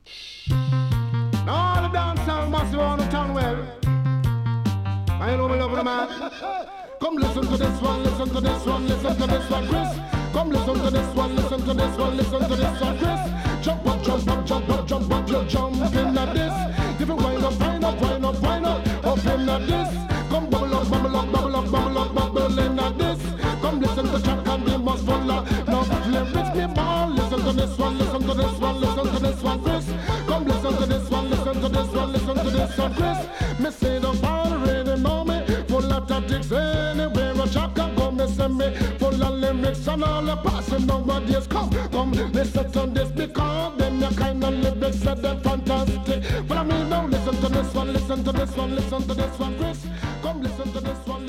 Now all the dancehall massive on the town well. I know me love the man. Come listen to this one, listen to this one, listen to this one, Chris. Come listen to this one, listen to this one, listen to this one, Chris. Jump up, jump up, jump up, jump up, you jump in at this. Different wind up, wind up, wind up, wind up, up in at this. Come bubble up, bubble up, bubble up, bubble up, bubble in at this. Come listen to Jack and the must follow. Now lyrics me ball. Listen to this one, listen to this one, listen to this one, Chris. Come listen to this one, listen to this one, listen to this one, Chris. Me say the ball already know me. Full of tactics anywhere a Jack can go, me say me. Full of lyrics and all the passing nowadays. Come listen to this because them your kind of lyrics said they're fantastic. But I mean now listen to this one, listen to this one, listen to this one, Chris. Come listen to this one.